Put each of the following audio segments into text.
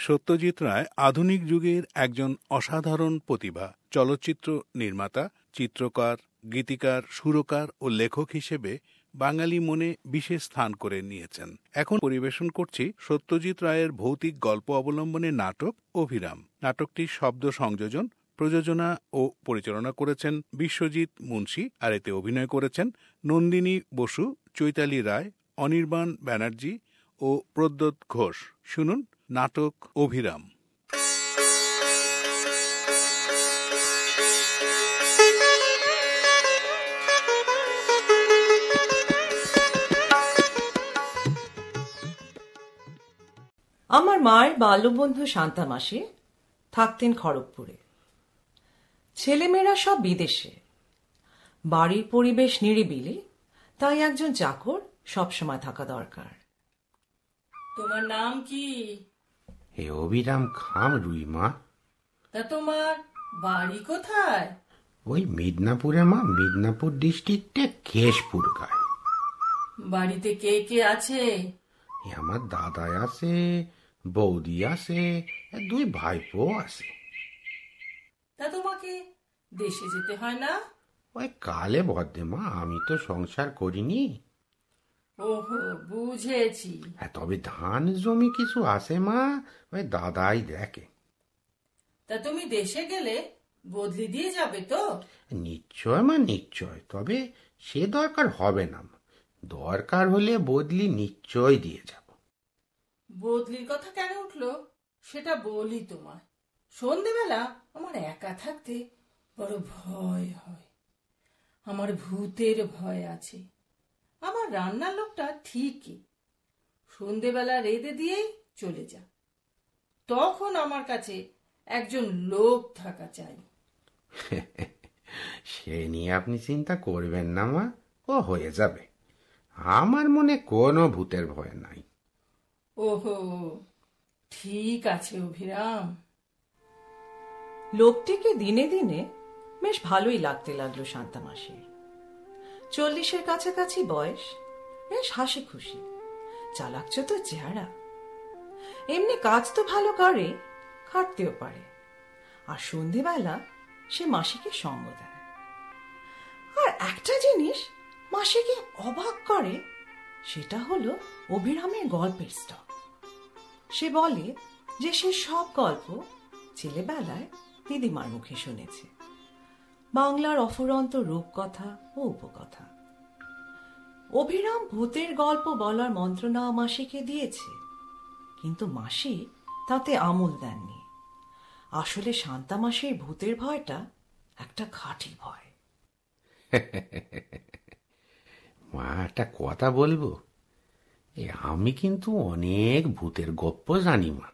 সত্যজিৎ রায় আধুনিক যুগের একজন অসাধারণ প্রতিভা। চলচ্চিত্র নির্মাতা, চিত্রকার, গীতিকার, সুরকার ও লেখক হিসেবে বাঙালি মনে বিশেষ স্থান করে নিয়েছেন। এখন পরিবেশন করছি সত্যজিৎ রায়ের ভৌতিক গল্প অবলম্বনে নাটক অভিরাম। নাটকটির শব্দ সংযোজন, প্রযোজনা ও পরিচালনা করেছেন বিশ্বজিৎ মুন্সী, আর এতে অভিনয় করেছেন নন্দিনী বসু, চৈতালি রায়, অনির্বাণ ব্যানার্জি ও প্রদ্যোৎ ঘোষ। শুনুন নাটক অভিরাম। আমার মায়ের বাল্যবন্ধু শান্তা মাসি থাকতেন খড়গপুরে। ছেলেমেয়েরা সব বিদেশে। বাড়ির পরিবেশ নিরিবিলি, তাই একজন চাকর সবসময় থাকা দরকার। তোমার নাম কি? হে অভিরাম খাম রুই মা। তা তোমার বাড়ি কোথায়? ওই মিদনাপুরে মা, মিদনাপুর ডিস্ট্রিক্টে কেশপুর গায়ে। বাড়িতে কে কে আছে? আমার দাদা আছে, বৌদি আছে, দুই ভাইপো আছে। তা তোমাকে দেশে যেতে হয় না? ওই কালে বদ্ধে মা, আমি তো সংসার করিনি। ওহো, বুঝেছি। তবে ধান জমি কিছু আছে মা, ওই দাদাই দেখে। তা তুমি দেশে গেলে বদলি দিয়ে যাবে তো? নিশ্চয় মা, নিশ্চয়। তবে সে দরকার হবে না মা, দরকার হলে বদলি নিশ্চয় দিয়ে যাব। বদলির কথা কেন উঠলো সেটা বলি তোমায়। সন্ধেবেলা আমার একা থাকতে বড় ভয় হয়। আমার ভূতের ভয় আছে। আমার রান্নার লোকটা ঠিকই সন্ধেবেলা রেঁধে দিয়েই চলে যা। তখন আমার কাছে একজন লোক থাকা চাই। সে নিয়ে আপনি চিন্তা করবেন না মা, ও হয়ে যাবে। আমার মনে কোনো ভূতের ভয় নাই। ওহো, ঠিক আছে অভিরাম। লোকটিকে দিনে দিনে বেশ ভালোই লাগতে লাগলো শান্তা মাসির। 40-এর কাছাকাছি বয়স, বেশ হাসি খুশি, চালাকচ তো চেহারা। এমনি কাজ তো ভালো করে, খাটতেও পারে। আর সন্ধেবেলা সে মাসিকে সঙ্গ দেয়। আর একটা জিনিস মাসিকে অবাক করে, সেটা হলো অভিরামের গল্পের স্টক। সে বলে যে সে সব গল্প ছেলেবেলায় দিদিমার মুখে শুনেছে। বাংলার অফুরন্ত রূপকথা ও উপকথা। অভিরাম ভূতের গল্প বলার মন্ত্রণা মাসিকে দিয়েছে, কিন্তু মাসি তাতে আমল দেননি। আসলে শান্তা মাসির ভূতের ভয়টা একটা খাঁটি ভয়। মা, একটা কথা বলবো? আমি কিন্তু অনেক ভূতের গপ্প জানি মা।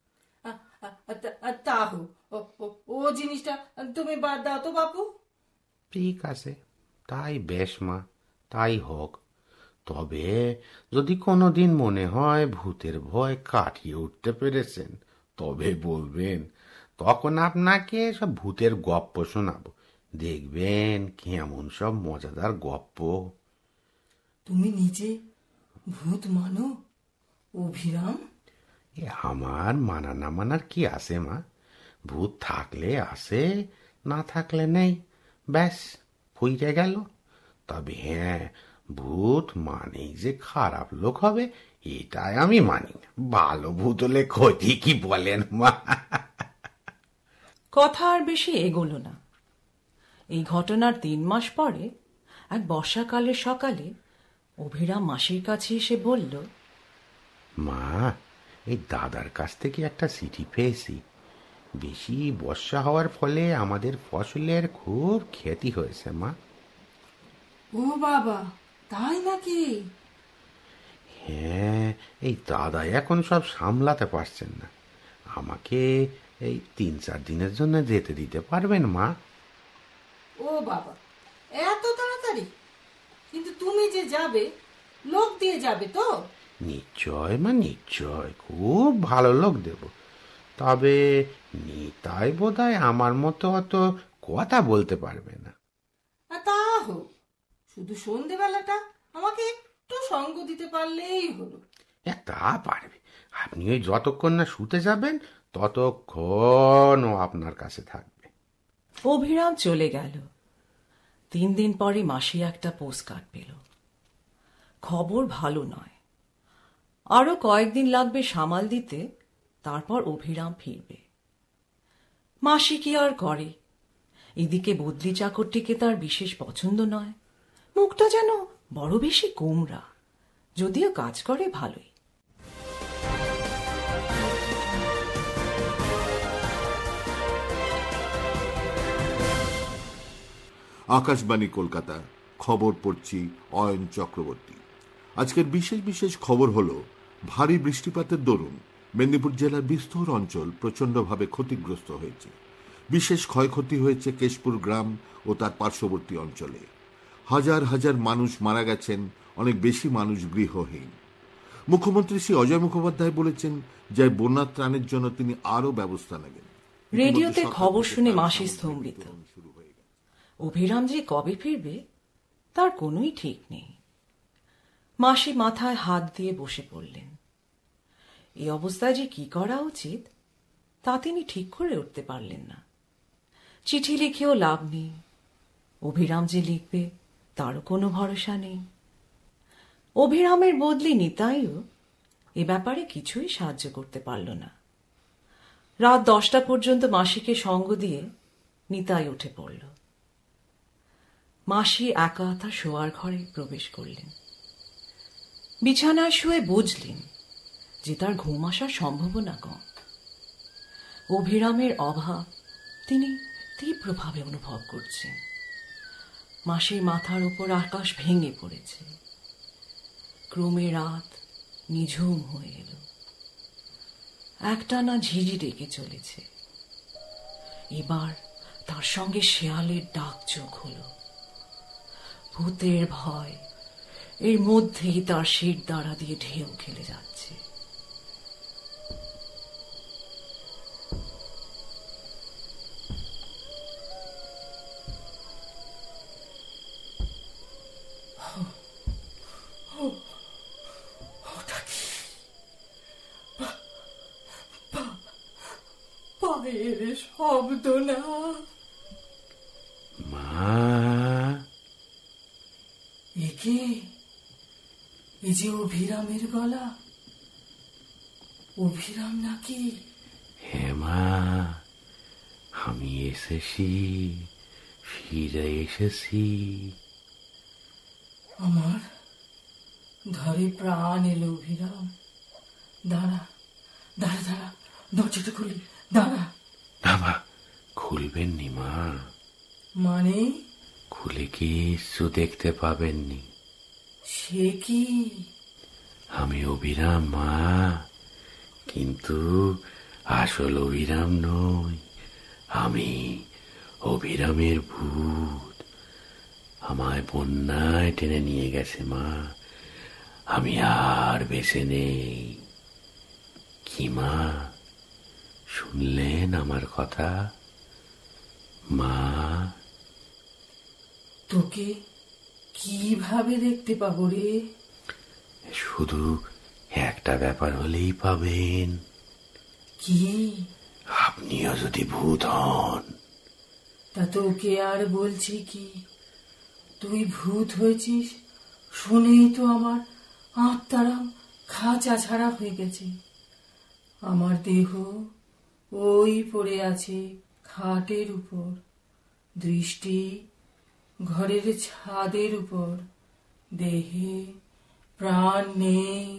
তাহো, ও জিনিসটা তুমি বাদ দাও তো বাপু। ঠিক আছে, তাই বেশ মা, তাই হোক। তবে যদি কোনোদিন মনে হয় ভূতের ভয় কাটিয়ে উঠতে পেরেছেন, তবে বলবেন, তখন আপনাকে সব ভূতের গপ্প শোনাবো। দেখবেন কেমন সব মজাদার গপ্প। তুমি নিজে ভূত মানো অভিরাম? আমার মানা না মানার কি আছে মা? ভূত থাকলে আছে, না থাকলে নেই, ব্যাস ফুইরে গেল। তবে হ্যাঁ, ভূত মানেই যে খারাপ লোক হবে এটাই আমি মানি না। ভালো ভূত হলে ক্ষতি কি বলেন মা? কথা আর বেশি এগোলো না। এই ঘটনার 3 মাস পরে এক বর্ষাকালের সকালে অভিরাম মাসির কাছে এসে বলল, মা, এই দাদার কাছ থেকে একটা চিঠি পেয়েছি। বেশি বর্ষা হওয়ার ফলে আমাদের ফসলের খুব ক্ষতি হয়েছে মা। ও বাবা, তাই নাকি? হ্যাঁ, এই দাদা এখন সব সামলাতে পারছেন না। আমাকে এই 3-4 দিনের জন্য যেতে দিতে পারবেন মা? ও বাবা, এত তাড়াতাড়ি? কিন্তু তুমি যে যাবে, লোক দিয়ে যাবে তো? নিশ্চয় মা, নিশ্চয়, খুব ভালো লোক দেব। তবে নিতাই বোধহয় আমার মতো অত কথা বলতে পারবে না। তা হোক, শুধু সন্ধেবেলাটা আমাকে একটু সঙ্গ দিতে পারলেই হলো। তা পারবে, আপনি ওই যতক্ষণ না শুতে যাবেন ততক্ষণ ও আপনার কাছে থাকবে। অভিরাম চলে গেল। 3 দিন পরে মাসি একটা পোস্টকার্ড পেল। খবর ভালো নয়, আরো কয়েকদিন লাগবে সামাল দিতে, তারপর অভিরাম ফিরবে। মাসি কি আর করে, এদিকে বদলি চাকরটিকে তার বিশেষ পছন্দ নয়। মুখটা যেন বড় বেশি গোমরা, যদিও কাজ করে ভালোই। আকাশবাণী কলকাতা, খবর পড়ছি অয়ন চক্রবর্তী। আজকের বিশেষ বিশেষ খবর হলো, ভারী বৃষ্টিপাতের দরুন মেদিনীপুর জেলার বিস্তর অঞ্চল প্রচণ্ডভাবে ক্ষতিগ্রস্ত হয়েছে। বিশেষ ক্ষয়ক্ষতি হয়েছে কেশপুর গ্রাম ও তার পার্শ্ববর্তী অঞ্চলে। হাজার হাজার মানুষ মারা গেছেন, অনেক বেশি মানুষ গৃহহীন। মুখ্যমন্ত্রী শ্রী অজয় মুখোপাধ্যায় বলেছেন যে বন্যা ত্রাণের জন্য তিনি আরো ব্যবস্থা নেবেন। রেডিওতে খবর শুনে মাসি স্তম্ভিত। অভিরাম যে কবে ফিরবে তার কোনোই ঠিক নেই। মাসি মাথায় হাত দিয়ে বসে পড়লেন। এই অবস্থায় যে কি করা উচিত তা তিনি ঠিক করে উঠতে পারলেন না। চিঠি লিখেও লাভ নেই, অভিরাম যে লিখবে তারও কোনো ভরসা নেই। অভিরামের বদলি নিতাইও এ ব্যাপারে কিছুই সাহায্য করতে পারল না। রাত 10টা পর্যন্ত মাসিকে সঙ্গ দিয়ে নিতাই উঠে পড়ল। মাসি একা তার শোয়ার ঘরে প্রবেশ করলেন। বিছানায় শুয়ে বুঝলেন যে তার ঘুম আসার সম্ভাবনা কম। অভিরামের অভাব তিনি তীব্রভাবে অনুভব করছেন। মাসির মাথার উপর আকাশ ভেঙে পড়েছে। ক্রমে রাত নিঝুম হয়ে এল। একটানা ঝিঝি ডেকে চলেছে। এবার তার সঙ্গে শেয়ালের ডাক চোখ হল। ভূতের ভয় এর মধ্যেই তার শির দ্বারা দিয়ে ঢেউ খেলে যাচ্ছে। পায়ের শব্দ না। মা, একে এই যে অভিরামের গলা, অভিরাম নাকি? হ্যাঁ মা, আমি এসেছি, ফিরে এসেছি। আমার ধরে প্রাণ এলো অভিরাম। দাঁড়া দাঁড়া দাঁড়া, দরজাটা খুলি, দাঁড়া। না মা, খুলবেন নি মা। মানে? খুলে কিছু দেখতে পাবেননি। সে কি? আমি অভিরাম মা, কিন্তু আসল অভিরাম নই। আমি অভিরামের ভূত। আমায় বন্যায় টেনে নিয়ে গেছে মা, আমি আর বেঁচে নেই। কি মা, শুনলেন আমার কথা? মা, তোকে কিভাবে দেখতে পাবো রে? শুধু একটা ব্যাপার হলেই পাবেন। কি? আপনিও যদি ভূত হন। তা তোকে আর বলছি কি, তুই ভূত হয়েছিস শুনেই তো আমার আত্মারাম খাঁচা ছাড়া হয়ে গেছে। আমার দেহ ওই পড়ে আছে খাটের উপর, দৃষ্টি ঘরের ছাদের উপর, দেহে প্রাণ নেই।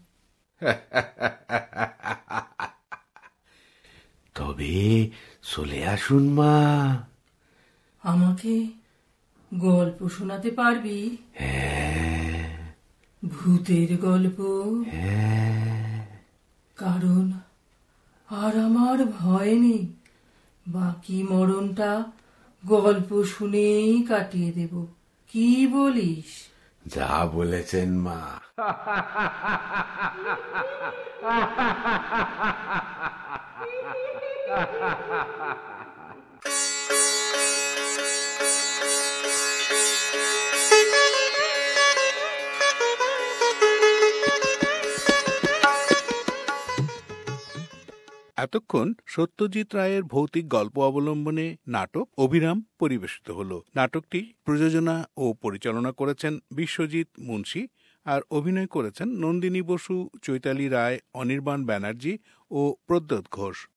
তবে চলে আসুন মা। আমাকে গল্প শোনাতে পারবি? হ্যাঁ। ভূতের গল্প? হ্যাঁ। কারণ আর আমার ভয় নেই। বাকি মরণটা গল্প শুনেই কাটিয়ে দেব। কি বলিস? যা বলেছেন মা। এতক্ষণ সত্যজিৎ রায়ের ভৌতিক গল্প অবলম্বনে নাটক অভিরাম পরিবেশিত হলো। নাটকটি প্রযোজনা ও পরিচালনা করেছেন বিশ্বজিৎ মুন্সী, আর অভিনয় করেছেন নন্দিনী বসু, চৈতালি রায়, অনির্বাণ ব্যানার্জি ও প্রদ্যোৎ ঘোষ।